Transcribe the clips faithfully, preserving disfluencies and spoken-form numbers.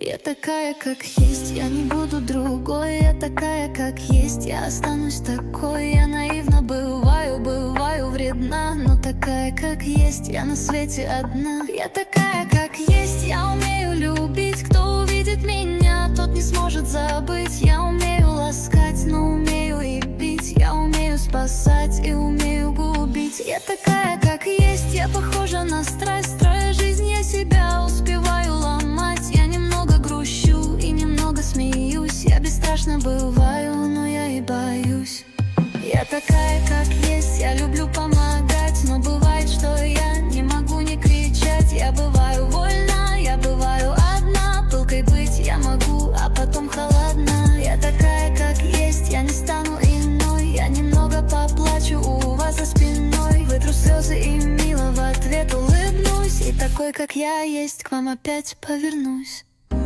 Я такая, как есть, я не буду другой. Я такая, как есть, я останусь такой. Я наивно бываю, бываю вредна, но такая, как есть, я на свете одна. Я такая, как есть, я умею любить. Кто увидит меня, тот не сможет забыть. Я умею ласкать, но умею и бить. Я умею спасать и умею губить. Я такая, как есть, я похожа на страсть. Строя жизнь, я себя успеваю ломать. Я немного грущу и немного смеюсь. Я бесстрашно бываю, но я и боюсь. Я такая, как есть, я люблю помогать, но бывает, что я не могу не кричать. Я бываю вольна, я бываю одна. Пылкой быть я могу, а потом холодна. Я такая, как есть, я не стану иной. Я немного поплачу у вас за спиной. Вытру слезы и мило в ответ улыбнусь. И такой, как я есть, к вам опять повернусь.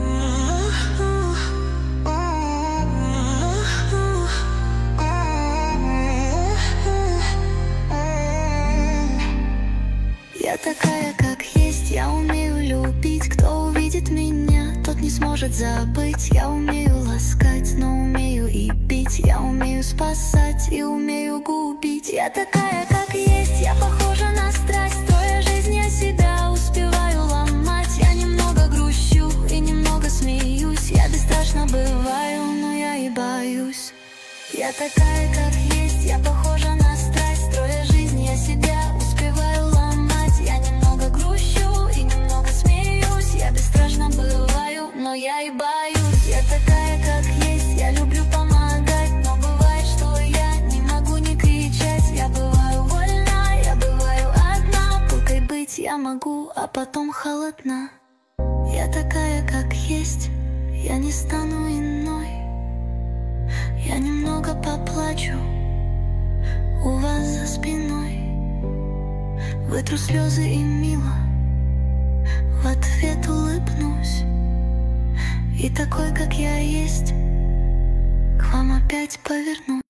Я такая, как есть, я умею любить. Кто увидит меня, тот не сможет забыть. Я умею ласкать, но умею и бить. Я умею спасать и умею губить. Я такая, как есть, я похожа на страсть. Строя жизнь, я себя успеваю ломать. Я немного грущу и немного смеюсь. Я бесстрашно бываю, но я и боюсь. Я такая, как есть, я похожа на страсть. Строя жизнь, я себя успеваю ломать. Я немного грущу и немного смеюсь. Я бесстрашно бываю, но я и боюсь. Я такая, как есть, я люблю помогать, но бывает, что я не могу не кричать. Я бываю вольна, я бываю одна. Пылкой быть я могу, а потом холодна. Я такая, как есть, я не стану иной. Я немного поплачу у вас за спиной. Вытру слезы и мило в ответ улыбнусь. И такой, как я есть, к вам опять повернусь.